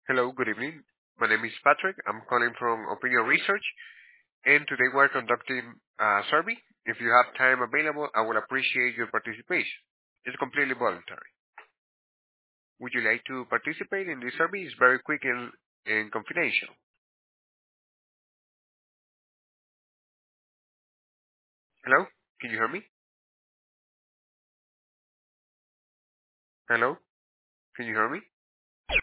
Hello, good evening. My name is Patrick. I'm calling from Opinion Research, and today we're conducting a survey. If you have time available, I will appreciate your participation. It's completely voluntary. Would you like to participate in this survey? It's very quick and confidential. Hello? Can you hear me? Hello? Can you hear me?